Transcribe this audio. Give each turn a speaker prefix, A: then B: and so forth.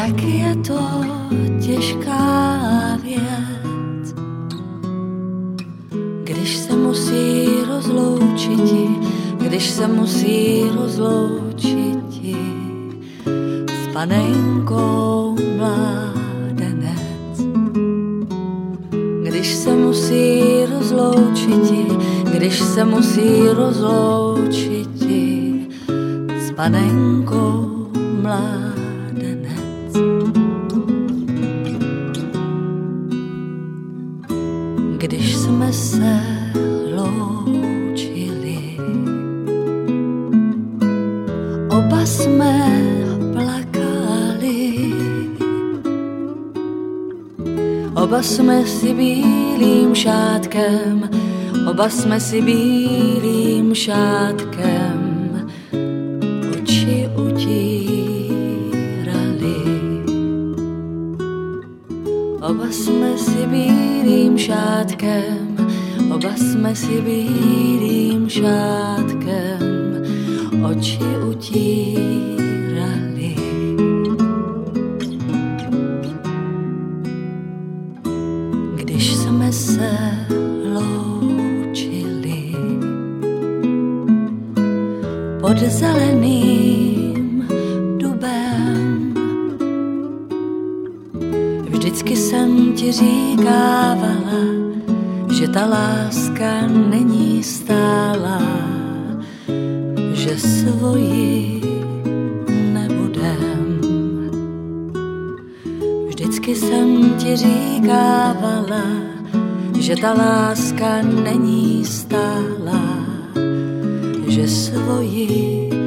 A: jak je to těžká věc, když se musí rozloučiti, když se musí rozloučiti s panenkou mládenec. Když se musí rozloučiti, když se musí rozloučiti s panenkou mládenec. Když jsme se loučili, oba jsme plakali, oba jsme si bílým šátkem, oba jsme si bílým šátkem oči utírali. Oba jsme si bílým šátkem, oba jsme si bílým šátkem oči utírali. Když jsme se loučili pod zeleným dubem, vždycky jsem ti říkávala, že ta láska není stálá, že svoji nebudem. Vždycky jsem ti říkávala, že ta láska není stálá, že svoji